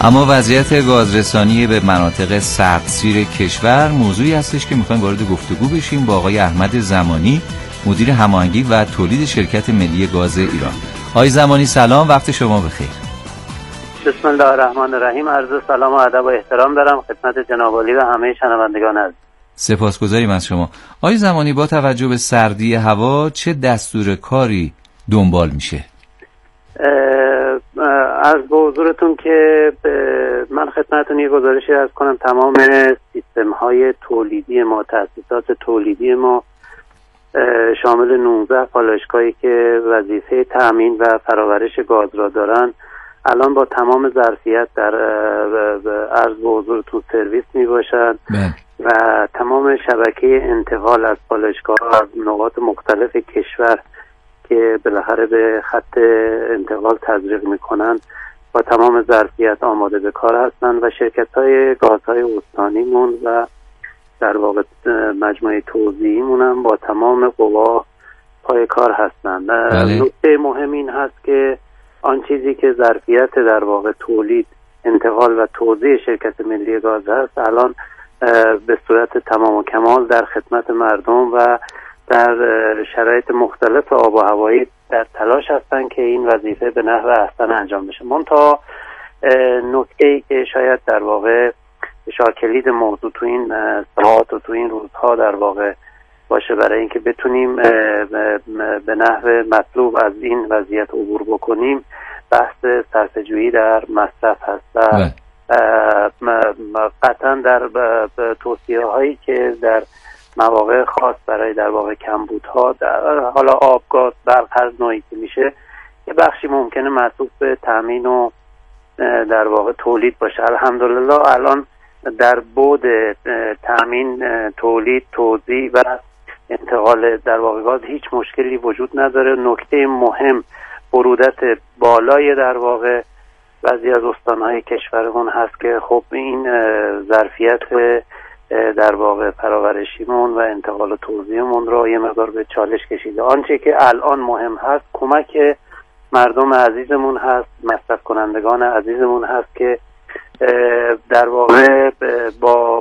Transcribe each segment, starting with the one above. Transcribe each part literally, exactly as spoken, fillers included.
اما وضعیت گازرسانی به مناطق سردسیر کشور موضوعی هستش که میخوایم وارد گفتگو بشیم با آقای احمد زمانی، مدیر هماهنگی و تولید شرکت ملی گاز ایران. آقای زمانی سلام، وقت شما بخیر. بسم الله الرحمن الرحیم. عرض سلام و ادب و احترام دارم خدمت جناب عالی و همه شنوندگان عزیز. سپاسگزاریم از شما. آقای زمانی، با توجه به سردی هوا چه دستور کاری دنبال میشه؟ از به حضورتون که من خدمتتون یه گزارشی عرض کنم. تمام سیستم های تولیدی ما، تأسیسات تولیدی ما شامل نوزده پالایشگاهی که وظیفه تأمین و فرآورش گاز را دارن الان با تمام ظرفیت در عرض به حضورتون سرویس می باشند و تمام شبکه انتقال از پالایشگاه از نقاط مختلف کشور که بالاخره به خط انتقال تزریق میکنن با تمام ظرفیت آماده به کار هستند و شرکت‌های گازهای استانیمون و در واقع مجموعه توزیعیمون هم با تمام قوا پای کار هستند. نکته مهم این هست که آن چیزی که ظرفیت در واقع تولید، انتقال و توزیع شرکت ملی گاز هست الان به صورت تمام و کمال در خدمت مردم و در شرایط مختلف آب و هوایی در تلاش هستن که این وظیفه به نحو احسن انجام بشه. منتها نکته‌ای که شاید در واقع شاکلید موضوع تو این ساعات و تو این روزها در واقع باشه برای اینکه بتونیم به نحو مطلوب از این وضعیت عبور بکنیم، بحث صرفه‌جویی در مصرف هست و قطعا در توصیه هایی که در مواقع خاص برای در واقع کمبودها در حالا آب، گاز، برق هر نوعی که میشه یه بخشی ممکنه معطوف به تامین و در واقع تولید باشه. الحمدلله الان در بعد تامین، تولید، توزیع و انتقال در واقع گاز هیچ مشکلی وجود نداره. نکته مهم برودت بالای در واقع بعضی از استانهای کشورمون هست که خب این ظرفیت در واقع فرآورشیمون و انتقال و توزیعمون رو یه مقدار به چالش کشیده. آنچه که الان مهم هست کمک مردم عزیزمون هست، مصرف کنندگان عزیزمون هست که در واقع با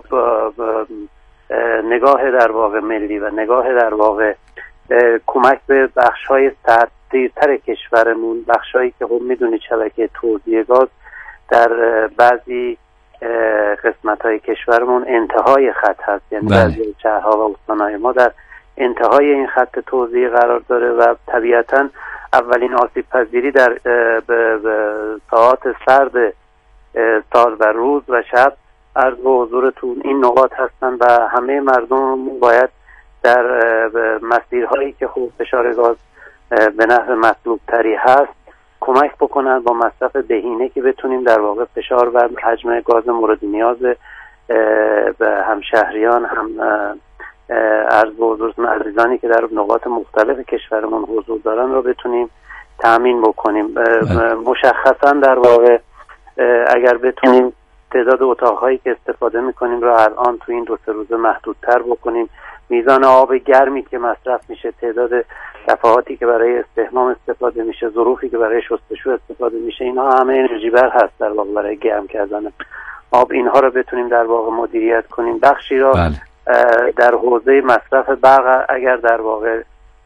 نگاه در واقع ملی و نگاه در واقع کمک به بخش‌های سردتر کشورمون، بخش‌هایی که خب میدونید شبکه توزیع گاز در بعضی قسمت‌های کشورمون انتهای خط هست، یعنی بعضی شهرها و استان‌های ما در انتهای این خط توزیع قرار داره و طبیعتاً اولین آسیب پذیری در ساعات سرد سال و روز و شب عرض به حضورتون این نقاط هستن و همه مردم باید در مسیرهایی که خوب فشار گاز به نحو مطلوب تری هست کمک بکنن با مصرف بهینه که بتونیم در واقع فشار و حجم گاز مورد نیاز به همشهریان هم عرض به حضورتون عزیزانی که در نقاط مختلف کشورمون حضور دارن رو بتونیم تأمین بکنیم. مشخصا در واقع اگر بتونیم تعداد اتاقهایی که استفاده میکنیم رو الان تو این دو سه روزه محدودتر بکنیم، میزان آب گرمی که مصرف میشه، تعداد دفعاتی که برای استحمام استفاده میشه، ظروفی که برای شستشو استفاده میشه، اینها همه انرژی بر هست در واقع برای گرم کردن آب. اینها رو بتونیم در واقع مدیریت کنیم. بخشی را بله. در حوزه مصرف برق اگر در واقع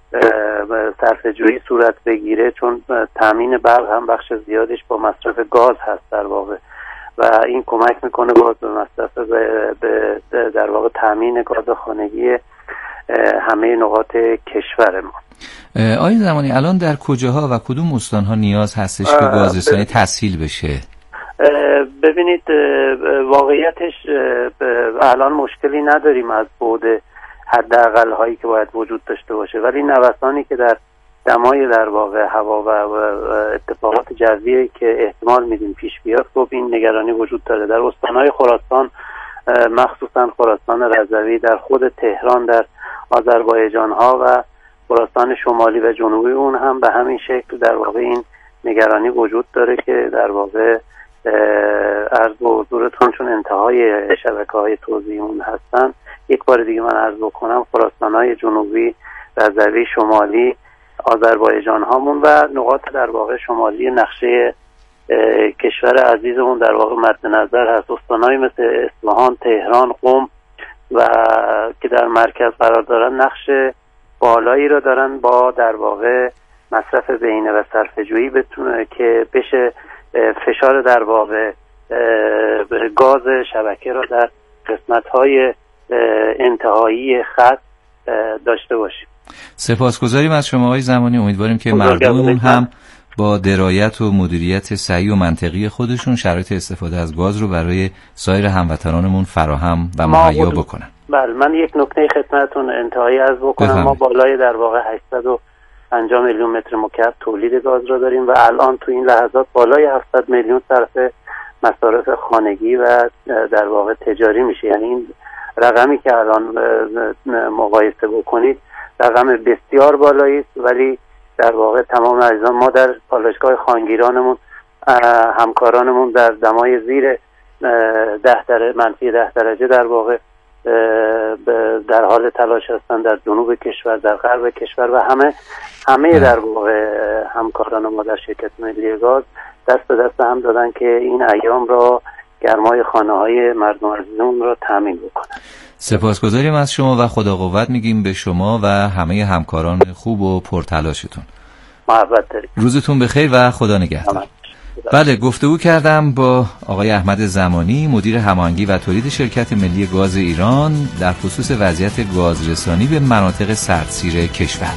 صرفه‌جویی صورت بگیره، چون تامین برق هم بخش زیادش با مصرف گاز هست در واقع و این کمک میکنه باز به مصرف به در واقع تامین گاز خانگی همه نقاط کشور ما. آقای زمانی الان در کجاها و کدوم استانها نیاز هستش که گازرسانی تسهیل بشه؟ ببینید واقعیتش الان مشکلی نداریم از بعد حداقل هایی که باید وجود داشته باشه، ولی نوسانی که در دمای در واقع هوا و اتفاقات جویی که احتمال میدیم پیش بیاد، خب این نگرانی وجود داره. در استانهای خراسان، مخصوصا خراسان رضوی، در خود تهران، در آذربایجان ها و خراسان شمالی و جنوبی اون هم به همین شکل در واقع این نگرانی وجود داره که در واقع عرض به حضورتون چون انتهای شبکه‌های توزیعمون هستن، یک بار دیگه من عرض بکنم خراسان‌های جنوبی، رضوی، شمالی، آذربایجان هامون و نقاط در واقع شمالی نقشه کشور عزیزمون در واقع مد نظر هست. استان‌های مثل اصفهان، تهران، قم و که در مرکز قرار دارن نقش بالایی رو دارن با در واقع مصرف بهینه و صرفه‌جویی بتونه که بشه فشار در واقع گاز شبکه رو در قسمت‌های انتهایی خط داشته باشیم. سپاسگزاریم از شما آقای زمانی. امیدواریم که مردممون هم با درایت و مدیریت صحیح و منطقی خودشون شرایط استفاده از گاز رو برای سایر هموطنانمون فراهم و مهیا بکنن. بله، من یک نکته خدمتتون انتهایی عرض بکنم. بفهمید. ما بالای در واقع هشتصد و پنجاه میلیون متر مکعب تولید گاز رو داریم و الان تو این لحظات بالای هفتصد میلیون صرف مصارف خانگی و در واقع تجاری میشه. یعنی این رقمی که الان مقایسه بکنید رقم بسیار بالایی است، ولی در واقع تمام اجزا ما در پالایشگاه خانگیرانمون همکارانمون در دمای زیر ده درجه منفی ده درجه در واقع در حال تلاش هستن در جنوب کشور، در غرب کشور و همه همه در واقع همکاران ما در شرکت ملی گاز دست به دست هم دادن که این ایام را گرمای خانه‌های مردم عزیزمون را تامین بکنن. سپاسگزاریم از شما و خدا قوت میگیم به شما و همه همکاران خوب و پرتلاشتون. محبت دارید. روزتون بخیر و خدا نگهدار. بله، گفتگو کردم با آقای احمد زمانی، مدیر هماهنگی و تولید شرکت ملی گاز ایران در خصوص وضعیت گازرسانی به مناطق سردسیر کشور.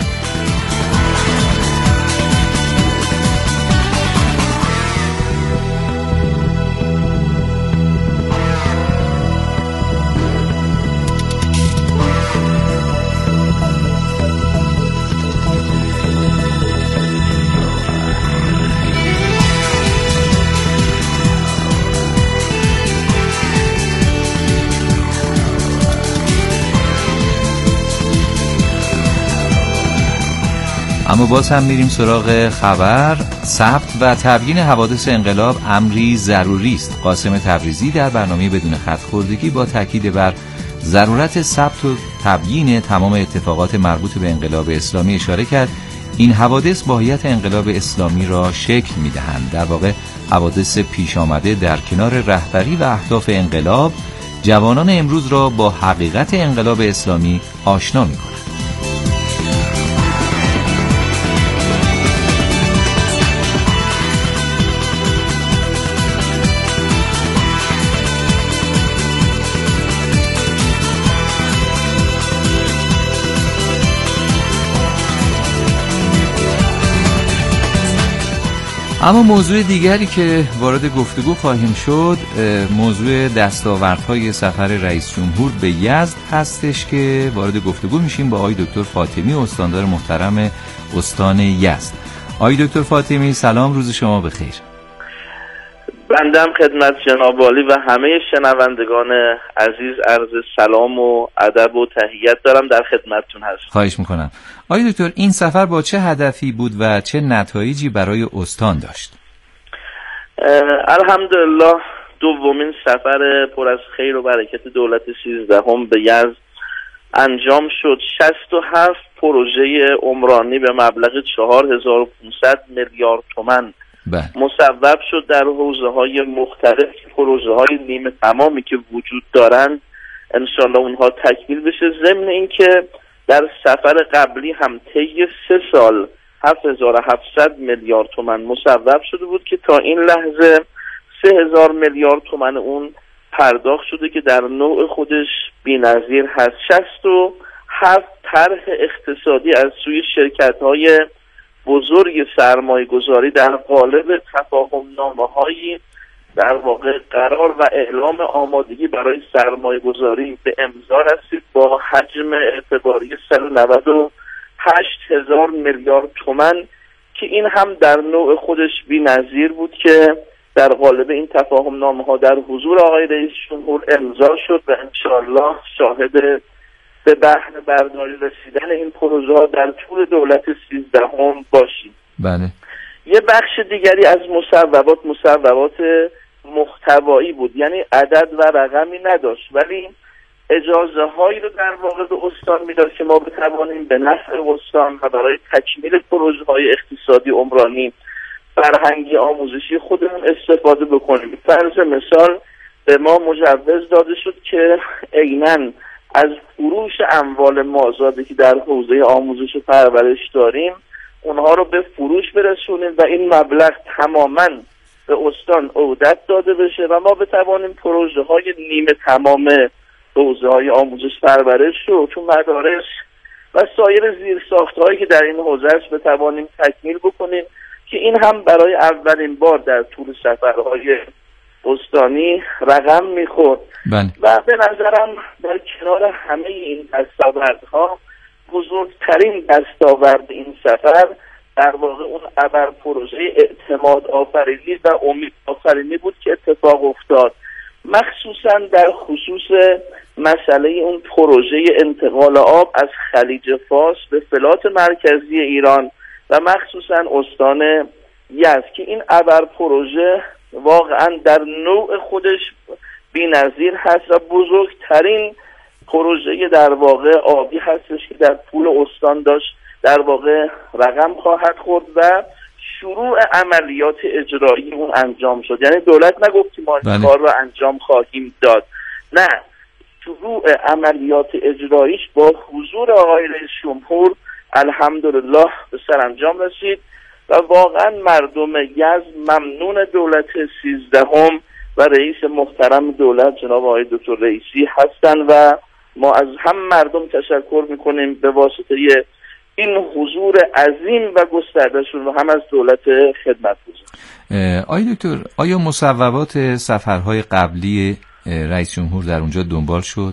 اما باز هم میریم سراغ خبر. ثبت و تبیین حوادث انقلاب امری ضروری است. قاسم تبریزی در برنامه بدون خط‌خوردگی با تاکید بر ضرورت ثبت و تبیین تمام اتفاقات مربوط به انقلاب اسلامی اشاره کرد. این حوادث ماهیت انقلاب اسلامی را شکل میدهند. در واقع حوادث پیش آمده در کنار رهبری و اهداف انقلاب جوانان امروز را با حقیقت انقلاب اسلامی آشنا می‌کنند. اما موضوع دیگری که وارد گفتگو خواهیم شد موضوع دستاوردهای سفر رئیس جمهور به یزد هستش که وارد گفتگو میشیم با آقای دکتر فاطمی، استاندار محترم استان یزد. آقای دکتر فاطمی سلام، روز شما بخیر. بندم خدمت جناب عالی و همه شنوندگان عزیز عرض سلام و ادب و تحیت دارم، در خدمتتون هستم. خواهش میکنم. آقای دکتر، این سفر با چه هدفی بود و چه نتایجی برای استان داشت؟ الحمدلله دومین سفر پر از خیر و برکت دولت سیزدهم به یزد انجام شد. شصت و هفت پروژه عمرانی به مبلغ چهار هزار و پانصد میلیارد تومان مصوب شد در حوزه‌های مختلف. پروژه های نیمه تمامی که وجود دارند انشالله اونها تکمیل بشه. ضمن اینکه در سفر قبلی هم طی سه سال هفت هزار و هفتصد میلیارد تومان مصوب شده بود که تا این لحظه سه هزار میلیارد تومان اون پرداخت شده که در نوع خودش بی‌نظیر هست. شصت و هفت طرح اقتصادی از سوی شرکت‌های بزرگ سرمایه گذاری در قالب تفاهم نامه هایی در واقع قرار و اعلام آمادگی برای سرمایه گذاری به امضا رسید با حجم اعتباری صد و نود و هشت هزار میلیارد تومان که این هم در نوع خودش بی نظیر بود که در قالب این تفاهم نامه ها در حضور آقای رئیس جمهور امضا شد و انشاءالله شاهد به بهره برداری رسیدن این پروژه ها در طول دولت سیزدهم باشیم. بله. یه بخش دیگری از مصوبات مصوبات محتوایی بود، یعنی عدد و رقمی نداشت ولی اجازه هایی رو در واقع به استان میداد که ما بتوانیم به نفع استان و برای تکمیل پروژه های اقتصادی عمرانی فرهنگی آموزشی خودمون استفاده بکنیم. فرض مثال به ما مجوز داده شد که عیناً از فروش اموال مازادی که در حوزه آموزش و پرورش داریم اونها رو به فروش برسونیم و این مبلغ تماماً به استان عودت داده بشه و ما بتوانیم پروژه های نیمه تمام حوزه های آموزش پرورش رو تو مدارس و سایر زیرساخت هایی که در این حوزه است بتوانیم تکمیل بکنیم که این هم برای اولین بار در طول سفرهای استانی رقم میخورد. بله. و به نظرم در کنار همه این دستاوردها بزرگترین دستاورد این سفر در واقع اون ابر پروژه اعتماد آفرینی و امید آفرینی بود که اتفاق افتاد، مخصوصا در خصوص مسئله اون پروژه انتقال آب از خلیج فارس به فلات مرکزی ایران و مخصوصا استان یزد که این ابر پروژه واقعا در نوع خودش بی‌نظیر هست و بزرگترین پروژه در واقع آبی هستش که در طول استان داشت در واقع رقم خواهد خورد و شروع عملیات اجرایی اون انجام شد. یعنی دولت نگفت که ما این کار رو انجام خواهیم داد، نه، شروع عملیات اجراییش با حضور آقای رئیس جمهور الحمدلله به سرانجام رسید و واقعا مردم یزد ممنون دولت سیزدهم و رئیس محترم دولت جناب آقای دکتر رئیسی هستند و ما از هم مردم تشکر میکنیم به واسطه این حضور عظیم و گستردهشون و هم از دولت خدمتگزار. آقای دکتر، آیا مصوبات سفرهای قبلی رئیس جمهور در اونجا دنبال شد؟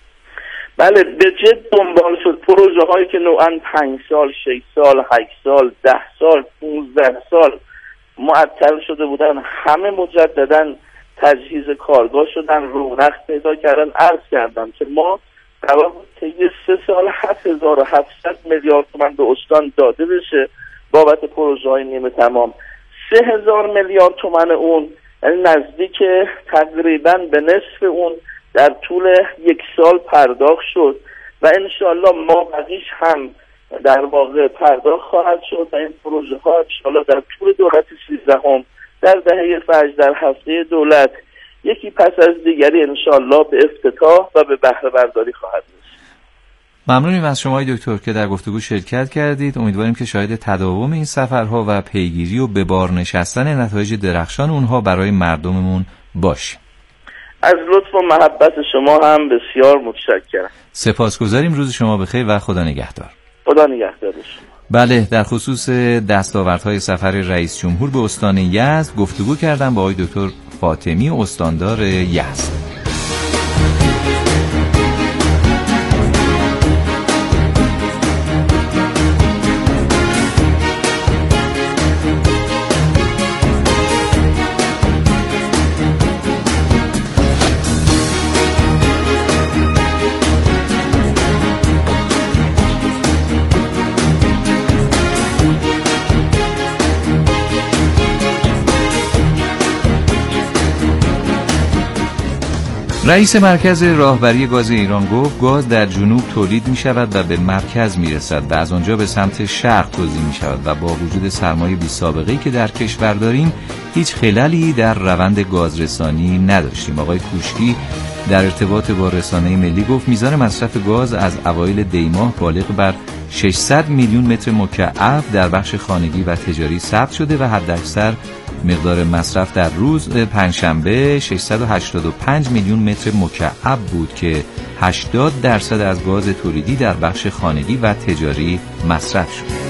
بله، به جد دنبال شد. پروژه هایی که نوعاً پنج سال، شش سال، هشت سال، ده سال، پونزده سال معطل شده بودن، همه مجدداً تجهیز کارگاه شدن، رونق پیدا کردن. عرض کردم که ما قرار بود طی سه سال هفت هزار و هفتصد میلیارد تومان به استان داده بشه بابت پروژه های نیمه تمام. سه هزار میلیارد تومان اون، یعنی نزدیک تقریباً به نصف اون در طول یک سال پرداخت شد و انشالله ما بقیش هم در واقع پرداخت خواهد شد و این پروژه ها انشالله در طول دولت سیزدهم در دهه فجر در هفته دولت یکی پس از دیگری انشالله به افتتاح و به بهره برداری خواهد رسید. ممنونیم از شما دکتر که در گفتگو شرکت کردید. امیدواریم که شاهد تداوم این سفرها و پیگیری و به بار نشستن نتایج درخشان اونها برای مردممون باشیم. از لطف و محبت شما هم بسیار متشکرم. سپاسگزاریم. روز شما بخیر و خدا نگهدار. خدا نگهدار شما. بله، در خصوص دستاوردهای سفر رئیس جمهور به استان یزد گفتگو کردم با آقای دکتر فاطمی استاندار یزد. رئیس مرکز راهبری گاز ایران گفت گاز در جنوب تولید می شود و به مرکز می رسد و از آنجا به سمت شرق توزیع می شود و با وجود سرمایه بی سابقه‌ای که در کشور داریم هیچ خللی در روند گازرسانی نداشتیم. آقای کوشکی در ارتباط با رسانه ملی گفت میزان مصرف گاز از اوایل دی ماه بالغ بر ششصد میلیون متر مکعب در بخش خانگی و تجاری ثبت شده و حداکثر مقدار مصرف در روز پنجشنبه ششصد و هشتاد و پنج میلیون متر مکعب بود که هشتاد درصد از گاز تولیدی در بخش خانگی و تجاری مصرف شد.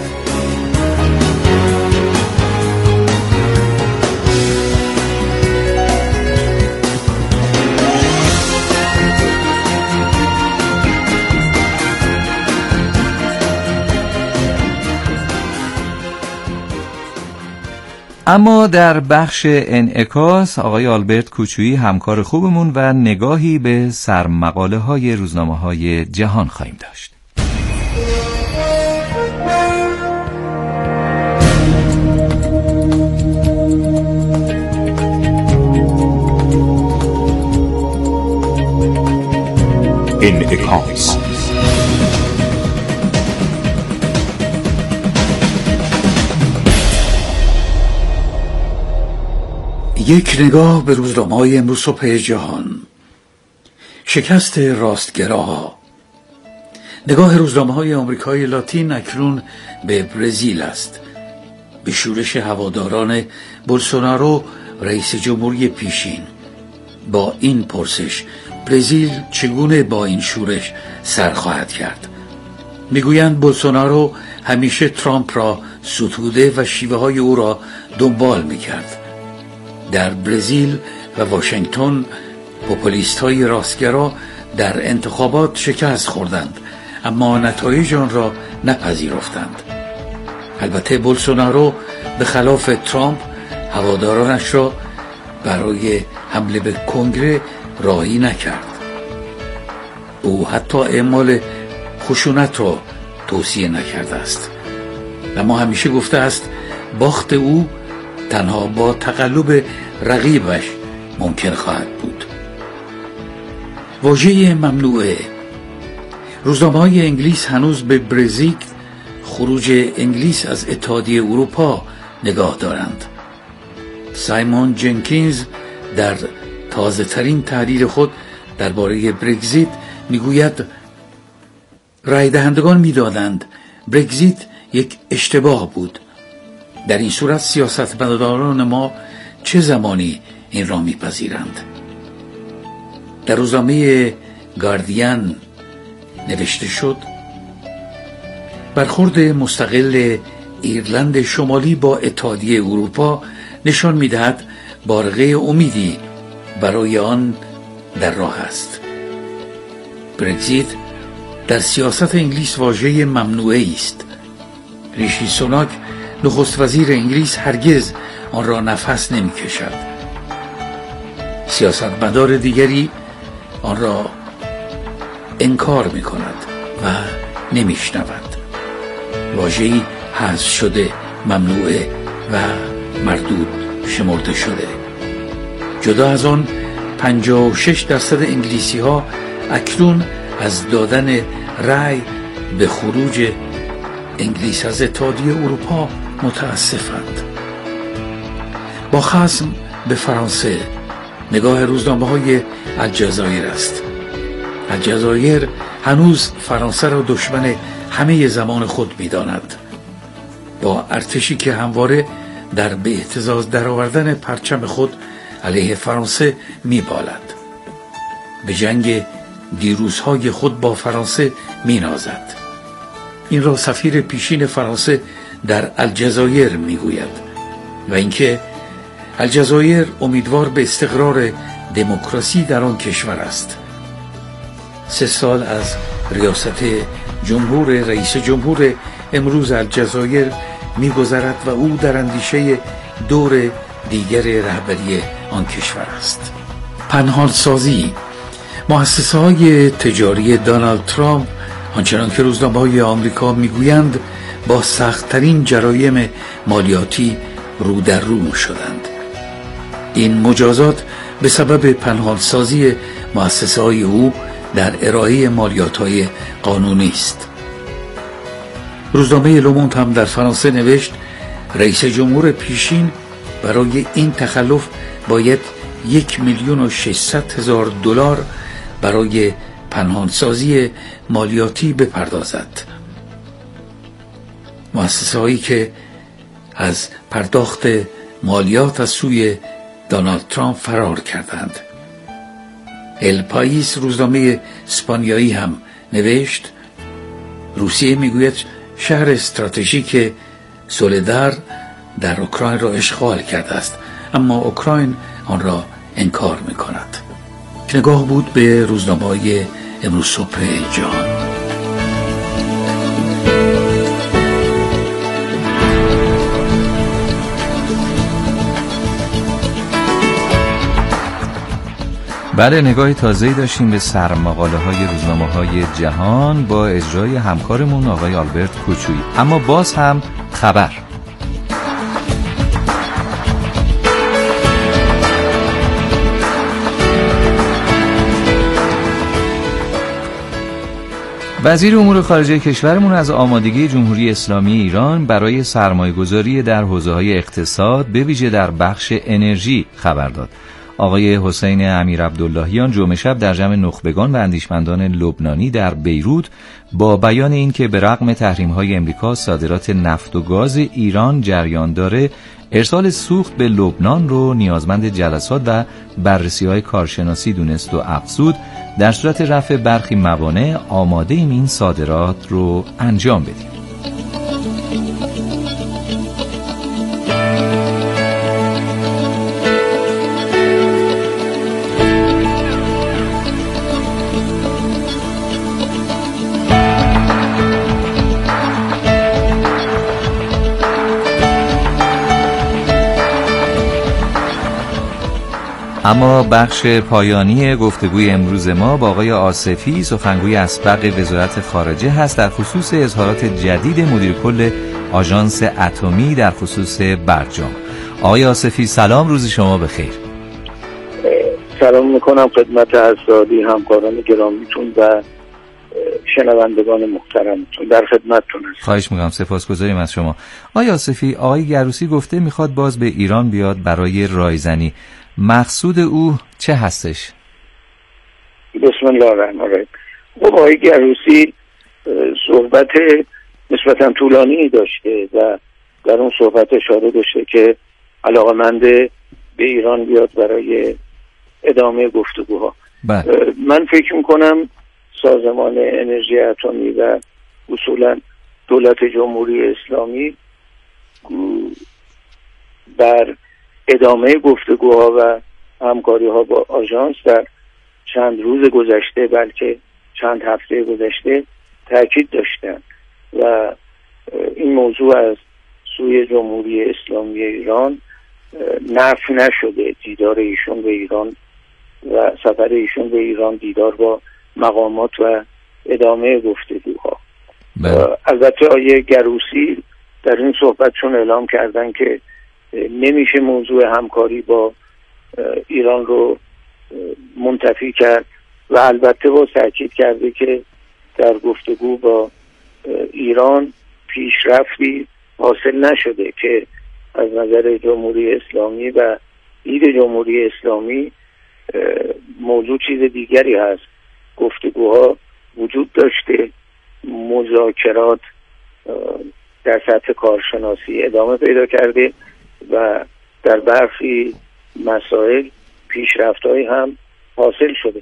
اما در بخش انعکاس آقای آلبرت کوچویی همکار خوبمون و نگاهی به سرمقاله های روزنامه های جهان خواهیم داشت. انعکاس. یک نگاه به روزنامه‌های امروز صبح جهان. شکست راستگراها. نگاه روزنامه‌های آمریکای لاتین اکنون به برزیل است. به شورش هواداران بولسونارو رئیس جمهوری پیشین. با این پرسش: برزیل چگونه با این شورش سر خواهد کرد؟ میگویند بولسونارو همیشه ترامپ را ستوده و شیوه های او را دنبال میکرد. در برزیل و واشنگتن پوپولیست های راستگرا در انتخابات شکست خوردند، اما نتایج آن را نپذیرفتند. البته بولسونارو به خلاف ترامپ هوادارانش را برای حمله به کنگره راهی نکرد. او حتی اعمال خشونت را توصیه نکرده است، اما همیشه گفته است باخت او تنها با تقلب رقیبش ممکن خواهد بود. واژه ممنوعه. روزنامه‌های انگلیس هنوز به برزیل، خروج انگلیس از اتحادیه اروپا، نگاه دارند. سایمون جنکینز در تازه ترین تحریر خود درباره برگزیت میگوید رای دهندگان میدانند برگزیت یک اشتباه بود. در این صورت سیاستمداران ما چه زمانی این را میپذیرند؟ در روزنامه گاردین نوشته شد برخورد مستقل ایرلند شمالی با اتحادیه اروپا نشان میدهد بارقه امیدی برای آن در راه است. برگزیت در سیاست انگلیس واژه ممنوعه است. ریشی سوناک نخست وزیر انگلیس هرگز آن را نفس نمی کشد. سیاستمدار دیگری آن را انکار می کند و نمی شنود. واژه‌ای حذف شده، ممنوعه و مردود شمرده شده. جدا از آن پنجاه و شش درصد انگلیسی ها اکنون از دادن رأی به خروج انگلیس از اتحادیه اروپا متاسفند. با خصم به فرانسه نگاه روزنامه‌های الجزایر است. الجزایر هنوز فرانسه را دشمن همه زمان خود می‌داند. با ارتشی که همواره در به اهتزاز درآوردن پرچم خود علیه فرانسه می‌بالد. به جنگ دیروزهای خود با فرانسه می‌نازد. این را سفیر پیشین فرانسه در الجزایر میگوید و اینکه الجزایر امیدوار به استقرار دموکراسی در آن کشور است. سه سال از ریاست جمهور رئیس جمهور امروز الجزایر میگذرد و او در اندیشه دور دیگر رهبری آن کشور است. پنهان سازی. مؤسسه های تجاری دونالد ترامپ آنچنان که روزنامه‌های آمریکا میگویند با سخت‌ترین جرایم مالیاتی رو در رو شدند. این مجازات به سبب پنهانسازی مؤسسه‌های او در ارائه مالیات‌های قانونی است. روزنامه لوموند هم در فرانسه نوشت رئیس جمهور پیشین برای این تخلف باید یک میلیون و ششصد هزار دلار برای پنهانسازی مالیاتی بپردازد. مؤسسه هایی که از پرداخت مالیات از سوی دونالد ترامپ فرار کردند. ال پاییس روزنامه اسپانیایی هم نوشت روسیه میگوید شهر استراتژیک سولدار در اوکراین را اشغال کرده است، اما اوکراین آن را انکار میکند. نگاه بود به روزنامه‌های امروز صبح جهان. بله، نگاهی تازه‌ای داشتیم به سرمقاله‌های روزنامه‌های جهان با اجرای همکارمون آقای آلبرت کوچویی. اما باز هم خبر. وزیر امور خارجه کشورمون از آمادگی جمهوری اسلامی ایران برای سرمایه‌گذاری در حوزه‌های اقتصاد به ویژه در بخش انرژی خبر داد. آقای حسین امیرعبداللهیان جمعه شب در جمع نخبگان و اندیشمندان لبنانی در بیروت با بیان این که به رغم تحریم‌های امریکا صادرات نفت و گاز ایران جریان داره، ارسال سوخت به لبنان رو نیازمند جلسات و بررسی‌های کارشناسی دونست و افزود در صورت رفع برخی موانع آماده ایم این صادرات رو انجام بدیم. اما بخش پایانی گفتگوی امروز ما با آقای آصفی، سخنگوی اسبق وزارت خارجه هست در خصوص اظهارات جدید مدیر کل آژانس اتمی در خصوص برجام. آقای آصفی سلام، روز شما بخیر. سلام میکنم خدمت اساتید همکاران گرامیتون و شنوندگان محترمتون، در خدمتتون هستم. خواهش میکنم، سپاسگزاریم از شما. آقای آصفی، آقای گروسی گفته میخواد باز به ایران بیاد برای رایزنی. مقصود او چه هستش؟ بسم الله الرحمن الرحیم. خب آقای گروسی صحبت نسبتا طولانی داشته و در اون صحبت اشاره داشته که علاقه‌مند به ایران بیاد برای ادامه گفتگوها. بله. من فکر میکنم سازمان انرژی اتمی و اصولا دولت جمهوری اسلامی بر ادامه گفتگوها و همکاری‌ها با آژانس در چند روز گذشته بلکه چند هفته گذشته تاکید داشتند و این موضوع از سوی جمهوری اسلامی ایران نفی نشده. دیدار ایشون به ایران و سفر ایشون به ایران دیدار با مقامات و ادامه گفتگوها. البته آیه گروسی در این صحبتشون اعلام کردن که نمیشه موضوع همکاری با ایران رو منتفی کرد و البته با تاکید کرده که در گفتگو با ایران پیشرفتی حاصل نشده که از نظر جمهوری اسلامی و دید جمهوری اسلامی موضوع چیز دیگری هست. گفتگوها وجود داشته، مذاکرات در سطح کارشناسی ادامه پیدا کرده و در برخی مسائل پیشرفت‌هایی هم حاصل شده.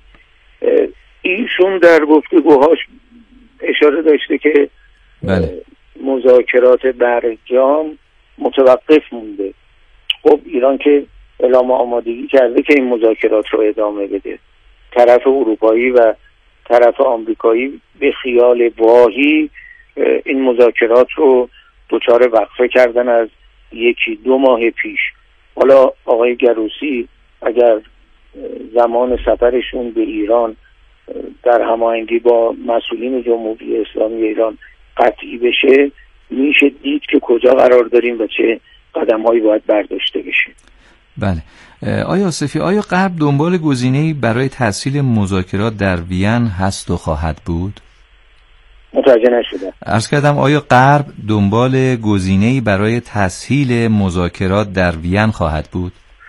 ایشون در گفتگوهاش اشاره داشته که بله. مذاکرات برجام متوقف مونده. خب ایران که اعلام آمادگی کرده که این مذاکرات رو ادامه بده. طرف اروپایی و طرف آمریکایی به خیال واهی این مذاکرات رو دچار وقفه کردن از یکی دو ماه پیش. حالا آقای گروسی اگر زمان سفرشون به ایران در هماهنگی با مسئولین جمهوری اسلامی ایران قطعی بشه، میشه دید که کجا قرار داریم و چه قدم‌هایی باید برداشته بشه. بله. آیا آصفی، آیا غرب دنبال گزینه‌ای برای تسهیل مذاکرات در وین هست و خواهد بود؟ متوجه نشدم. عرض کردم آیا غرب دنبال گزینه‌ای برای تسهیل مذاکرات در وین خواهد بود؟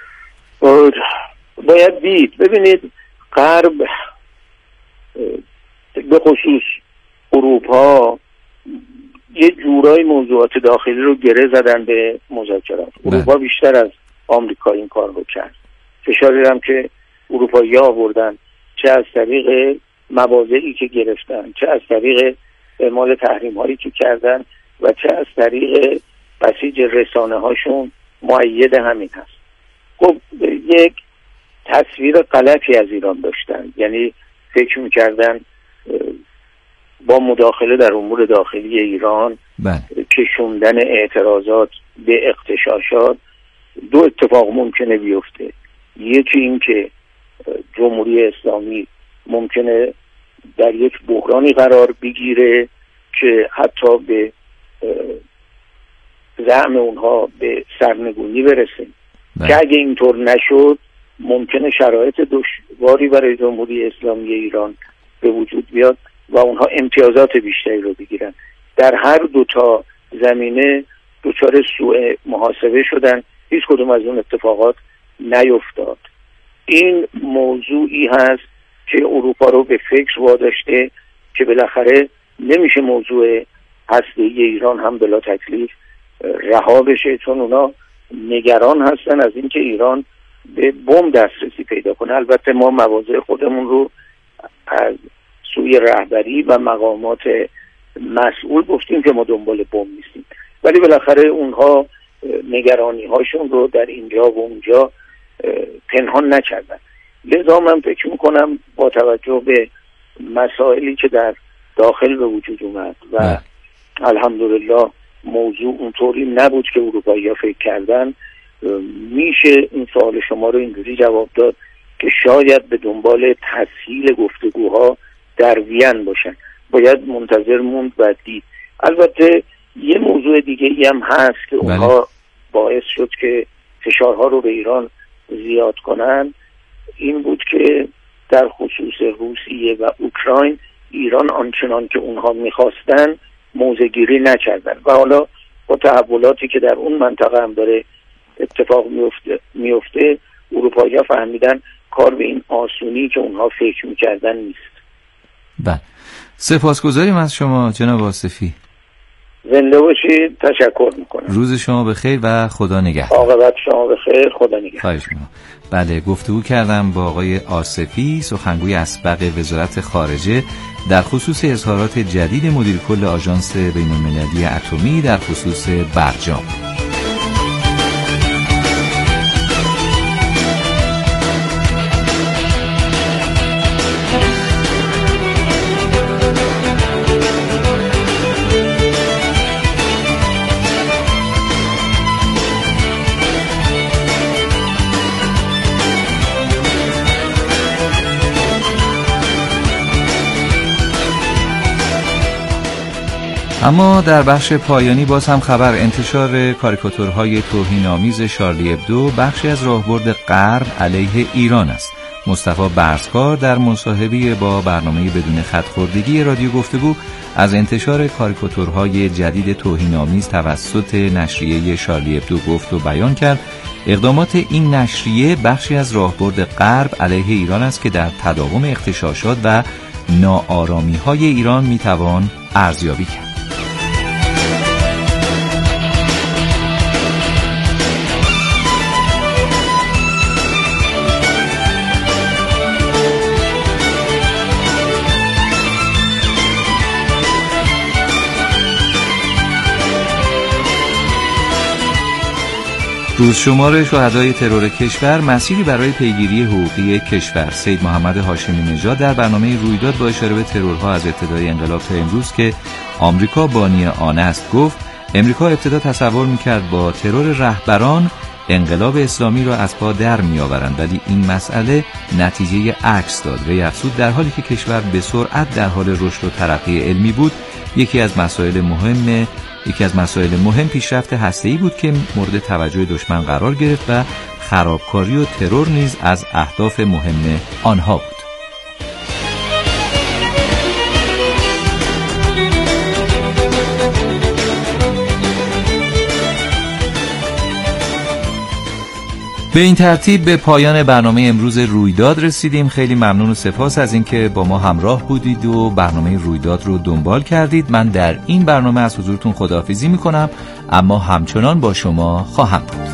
باید دید. ببینید غرب به خصوص اروپا یه جورای موضوعات داخلی رو گره زدن به مذاکرات. اروپا بیشتر از آمریکا این کار رو کرد. فشاری هم که اروپایی ها آوردن، چه از طریق مواضعی که گرفتن، چه از طریق اعمال تحریم هایی که کردن و چه از طریق بسیج رسانه هاشون مؤید همین هست. خب یک تصویر غلطی از ایران داشتن، یعنی فکر میکردن با مداخله در امور داخلی ایران بله. کشوندن اعتراضات به اغتشاشات دو اتفاق ممکنه بیفته. یکی این که جمهوری اسلامی ممکنه در یک بحرانی قرار بگیره که حتی به زعم اونها به سرنگونی برسه بله. که اگه اینطور نشد ممکنه شرایط دشواری برای جمهوری اسلامی ایران به وجود بیاد و اونها امتیازات بیشتری رو بگیرن. در هر دو تا زمینه دچار سوء محاسبه شدن، هیچ کدوم از اون اتفاقات نیفتاد. این موضوعی هست که اروپا رو به فکر واداشته که بالاخره نمیشه موضوع هسته‌ای ایران هم بلا تکلیف رها بشه، چون اونا نگران هستن از اینکه ایران به بمب دسترسی پیدا کنه. البته ما مواضع خودمون رو از سوی رهبری و مقامات مسئول گفتیم که ما دنبال بمب نیستیم، ولی بالاخره اونها نگرانی هاشون رو در اینجا و اونجا پنهان نکردن. لذا من فکر میکنم با توجه به مسائلی که در داخل به وجود اومد و نه. الحمدلله موضوع اونطوری نبود که اروپایی ها فکر کردن، میشه این سوال شما رو اینجوری جواب داد که شاید به دنبال تسهیل گفتگوها در وین باشن. باید منتظر موند و دید. البته یه موضوع دیگه ای هم هست که اونها باعث شد که فشارها رو به ایران زیاد کنن، این بود که در خصوص روسیه و اوکراین ایران آنچنان که اونها میخواستن موضع‌گیری نکردن و حالا با تحولاتی که در اون منطقه هم داره اتفاق میفته میفته اروپایی‌ها فهمیدن کار به این آسونی که اونها فکر میکردن نیست. بله، سپاسگزاریم از شما جناب آصفی. زنده باشید، تشکر میکنم. روز شما بخیر و خدا نگهدار. عاقبت شما بخیر، خدا نگهدار. خواهش می‌کنم. بله، گفتگو کردم با آقای آصفی، سخنگوی اسبق وزارت خارجه، در خصوص اظهارات جدید مدیر کل آژانس بین‌المللی اتمی در خصوص برجام. اما در بخش پایانی باز هم خبر انتشار کاریکاتورهای توهین‌آمیز شارلی ابدو بخشی از راهبرد غرب علیه ایران است. مصطفی برزکار در مصاحبه‌ای با برنامه بدون خط‌خوردگی رادیو گفتگو از انتشار کاریکاتورهای جدید توهین‌آمیز توسط نشریه شارلی ابدو گفت و بیان کرد اقدامات این نشریه بخشی از راهبرد غرب علیه ایران است که در تداوم اغتشاشات و ناآرامی‌های ایران می‌توان ارزیابی کرد. روزشمار شهدای ترور کشور مسیری برای پیگیری حقوقی کشور. سید محمد هاشمی نژاد در برنامه رویداد با اشاره به ترورها از ابتدای انقلاب تا امروز که آمریکا بانی آن است گفت امریکا ابتدا تصور می‌کرد با ترور رهبران انقلاب اسلامی را از پا در می‌آورند، ولی این مسئله نتیجه عکس داد. وی افزود در حالی که کشور به سرعت در حال رشد و ترقی علمی بود، یکی از مسائل مهم یکی از مسائل مهم پیشرفت هسته‌ای بود که مورد توجه دشمن قرار گرفت و خرابکاری و ترور نیز از اهداف مهم آنها بود. به این ترتیب به پایان برنامه امروز رویداد رسیدیم. خیلی ممنون و سپاس از اینکه با ما همراه بودید و برنامه رویداد رو دنبال کردید. من در این برنامه از حضورتون خداحافظی میکنم، اما همچنان با شما خواهم بود.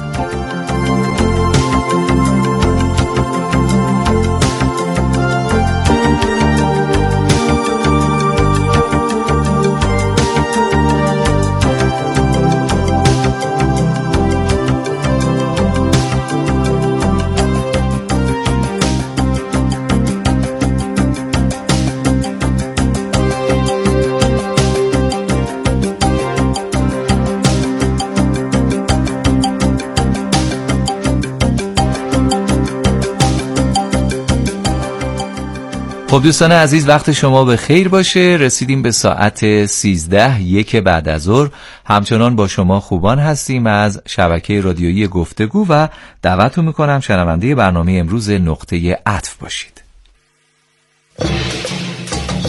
خب دوستان عزیز، وقت شما به خیر باشه. رسیدیم به ساعت سیزده یک بعد از ظهر. همچنان با شما خوبان هستیم از شبکه رادیویی گفتگو و دعوتتون میکنم شنونده برنامه امروز نقطه عطف باشید.